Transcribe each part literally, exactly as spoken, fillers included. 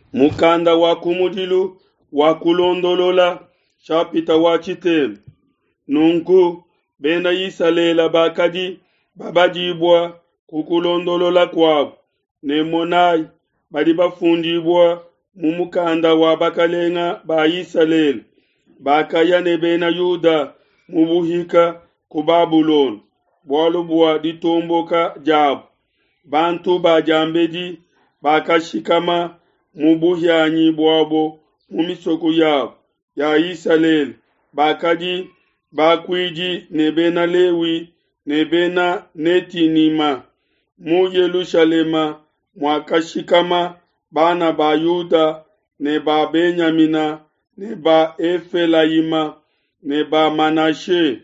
mukanda wa kumudilu wa kulondolola chapita wa chite nunku bena yisalela bakadi babajibwa kukulondolola kwabo nemonai bali bafundibwa mumukanda wa bakalenga bayisalela bakaya ne bena yuda mubuhika ku Babulon bwalo bwa ditomboka jabu bantu bajambedi bakashikama mubuhyanyi bwabo mumisoko yabo ya Israeli bakadi bakwiji nebena Lewi nebena netinima mu Yerusalema mwakashikama bana ba Yuda ne ba Benyamina ne ba Efelaima ne ba Manashe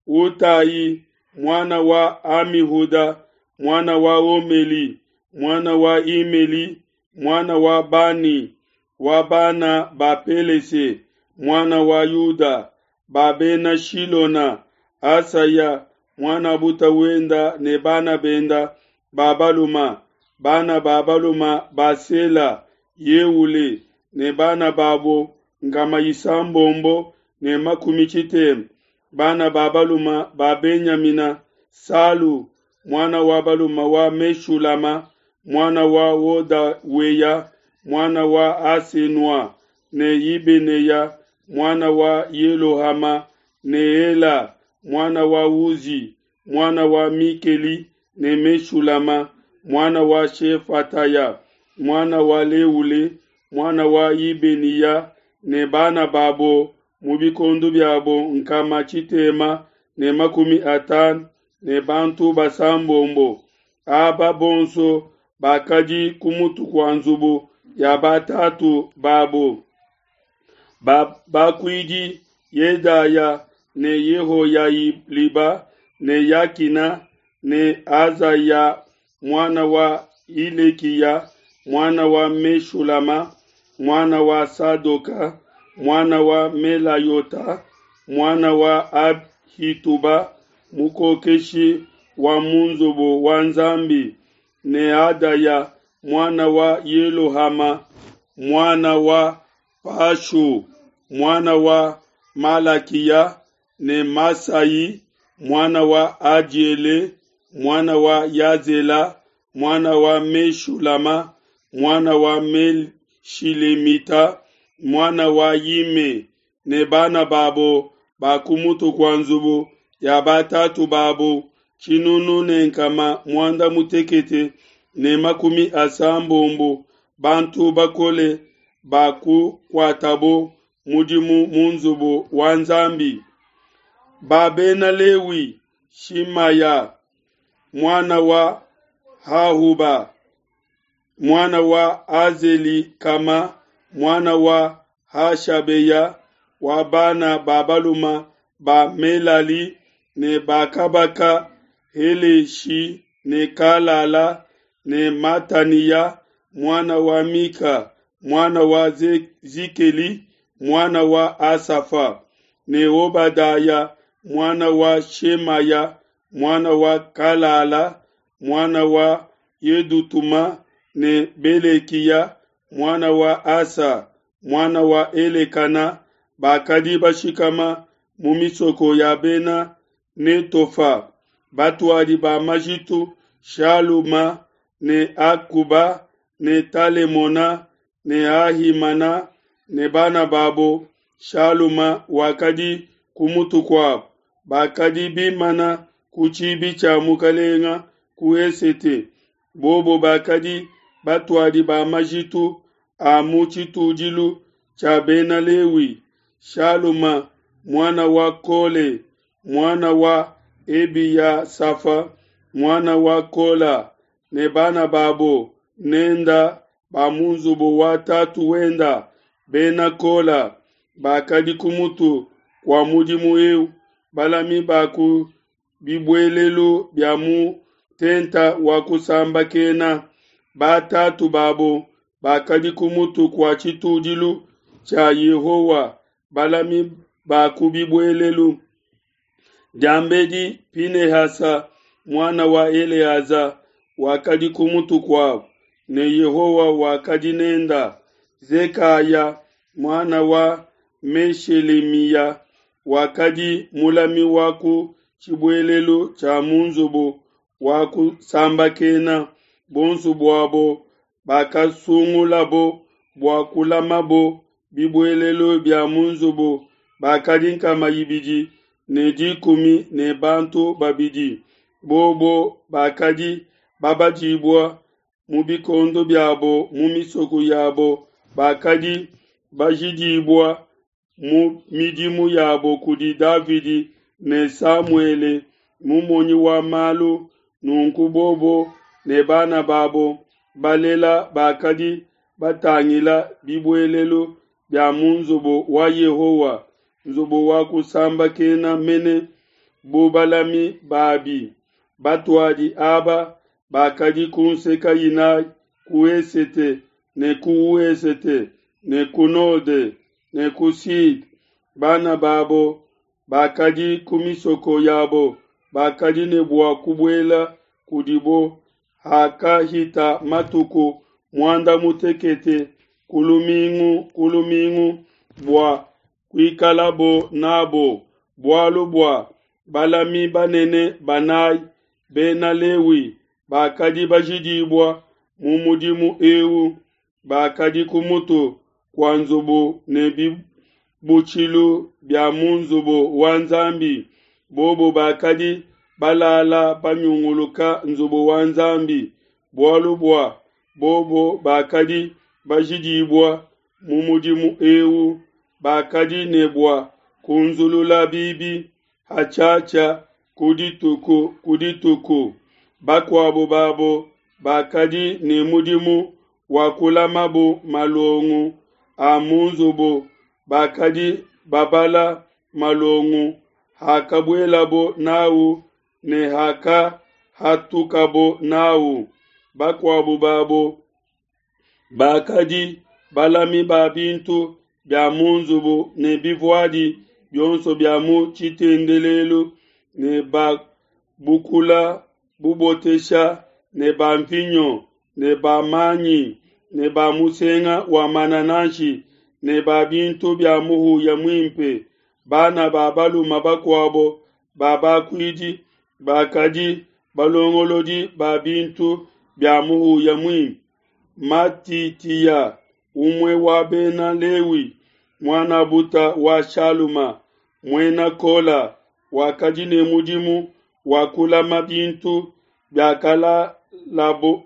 Utai mwana wa Amihuda mwana wa Omeli mwana wa Imeli mwana wa Bani wa bana ba Pelese mwana wa Yuda babena Shilona Asaya mwana butawenda ne bana benda babaluma bana babaluma basela Yeule ne bana babo ngama yisambombo ne makumichitem bana babaluma babenyamina Salu mwana wa baluma wa Meshulama mwana wa Woda weya mwana wa Asenwa ne Yibeneya mwana wa Yelohama ne Ela mwana wa Uzi mwana wa Mikeli ne Meshulama mwana wa Shefataya mwana wa Leule mwana wa Yibeniya ne bana babo mubikondo byabo nkama chitema ne makumi atan ne bantu basambombo aba bonso bakaji kumutu kwanzubu ya batatu babo ba bakwiji Yedaya ne Yehoyaliba ne Yakina ne Azaya mwana wa Ilekiya mwana wa Meshulama mwana wa Sadoka mwana wa Melayota mwana wa Abhituba mukokeshi wa munzobo wa Nzambi ne Adaya mwana wa Yelohama mwana wa Pashu mwana wa Malakiya ne Masai mwana wa Ajiele mwana wa Yazela mwana wa Meshulama mwana wa Meshilemita mwana wa Yime ne bana babo bakumutu kwanzubu ya batatu babo chinunu ne nkama mwanda mutekete ne makumi asambombo bantu bakole baku kwatabo mujimu munzubu wa Nzambi babena Lewi Shimaya mwana wa Hahuba mwana wa Azeli kama mwana wa Hashabeya wa bana babaluma ba Melali ne bakabaka Heleshi ne Kalala ne Mataniya mwana wa Mika mwana wa Zikeli mwana wa Asafa ne Obadaya mwana wa Shemaya mwana wa Kalala mwana wa Yedutuma ne Belekiya mwana wa Asa mwana wa Elekana bakadi bashikama mumisoko ya bena Netofa batwadi ba majitu Shaluma ne Akuba ne Talemona ne Ahimana ne bana babo Shaluma wakadi kumutu kwa bakadi bimana kuchibi cha mukalenga kuesete bobo bakadi batwadi ba majitu amuchitu jilu cha bena Lewi Shaluma mwana wa Kole mwana wa Ebiya Safa mwana wa Kola ne bana babo nenda bamunzubo watatu wenda bena Kola bakadi kumutu kwa mujimu eu balami baku bibwelelu byamu tenta wakusamba kena batatu babo bakadi kumutu kwa chitudilu cha Yehowa balami baku bibwelelu Jambedi Pinehasa mwana wa Eleaza wakadi kumutu kwao ne Yehowa wakadi nenda Zekaya mwana wa Meshelemiya wakadi mulami waku chibwelelo cha munzubu waku samba kena bonsu bwabo bakasungulabo bwakulamabo bibwelelo bya munzubu bakadi nkama yibidi ne kumi ne bantu babidi bobo bakadi babajibwa mubikondo byabo mumisoko yabo bakadi bajidibwa mu midimu yabo kudi Davidi ne Samuele mumonyi wa malu nunku bobo ne bana babo balela bakadi batangila bibwelelo bya munzubo wa Yehowa nzubo wa kusamba kena mene bubalami babi batwadi aba bakadi kunseka yina kuesete ne kuesete ne kunode ne kusid bana babo bakadi kumisoko yabo bakadi ne bwa kubwela kudibo hakahita matuku mwanda mutekete kulumingu kulumingu bwa kuikalabo nabo bwalo bwa balami banene banai bena lewi bakadi bajidibwa mumudimu ewu bakadi kumuto kwa nzubu ne bibuchilu bya munzubu wa nzambi bobo bakadi balala panyunguluka nzubu wa nzambi bwalo bwa bobo bakadi bajidibwa mumudimu ewu bakadi nebwa kunzulula bibi hachacha kudituku kudituku bakwabo babo bakadi ne mudimu wakulamabo malongu amunzubo bakadi babala malongu hakabwelabo nawu ne haka hatukabo nawu bakwabo babo bakadi balami babintu bya munzubo ne bivwadi byonso bya mu chitendelelo ne ba bukula bubotesha ne ba mvinyo ne ba manyi ne ba musenga wa mananashi ne ba bintu bya muhu ya mwimpe bana babalu mabakwabo baba kwidi bakadi balongolodi ba bintu bya muhu ya mwimpe matitiya umwe wa bena lewi mwana buta wa Shaluma mwena kola wakadi ne mudimu wakula mabintu byakala labo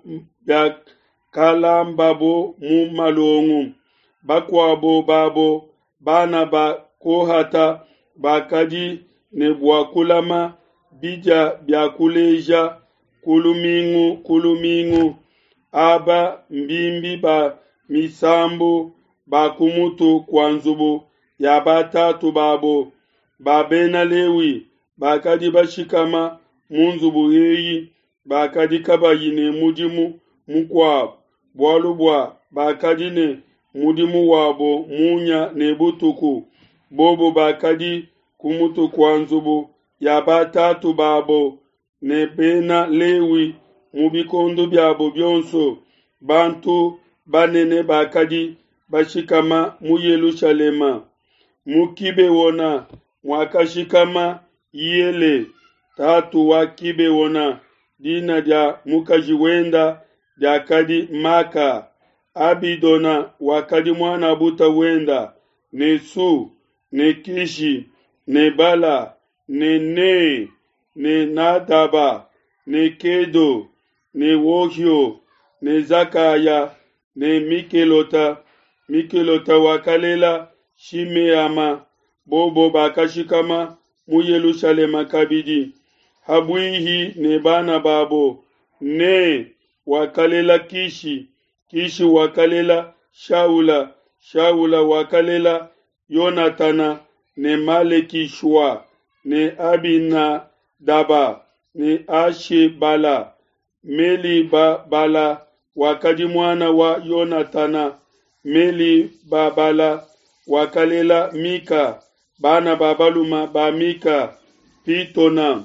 byakala mbabo mu malongu bakwabo babo bana ba kohata bakadi ne bwakulama bija byakuleja kulumingu kulumingu aba mbimbi ba misambo bakumutu kwa nzubu ya batatu babo babena lewi bakadi bashikama munzubu yeyi bakadi kabayine mudimu mukwa bwalubwa bakadi ne mudimu wabo munya ne butuku bobo bakadi kumutu kwa nzubu ya batatu babo ne bena lewi mubikondo byabo byonso bantu banene bakadi bashikama mu Yerusalema mukibe wona mwakashikama yele tatu wakibe wona dina dia mukajiwenda dia kadi maka abidona wakadi mwana buta wenda nesu ne kishi ne bala ne ne ne nadaba ne kedo ne wohyo ne zakaya ne mikelota mikelota wakalela shimeama bobo bakashikama mu Yerusalema kabidi habwihi ne bana babo ne wakalela kishi kishi wakalela shaula shaula wakalela yonatana ne malekishwa ne abina daba ne ashe bala meli ba bala wakadi mwana wa yonatana meli ba bala wakalela mika bana babaluma ba mika pitona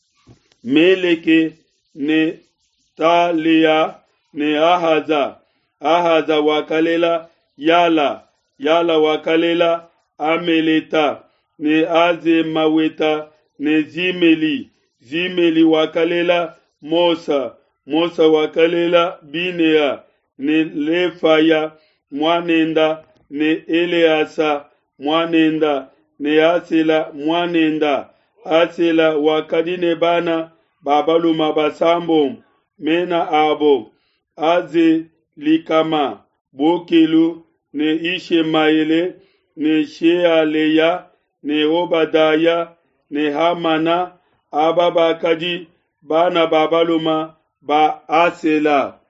meleke ne talia ne ahaza ahaza wakalela yala yala wakalela ameleta ne aze maweta ne zimeli zimeli wakalela mosa mosa wakalela binea ne lefaya mwanenda ne eleasa mwanenda ne asela mwanenda asela wakadine bana babaluma basambo mena abo aze likama bokelu ne ishemaele ne shealeya ne obadaya ne hamana ababakadi bana babaluma ba asela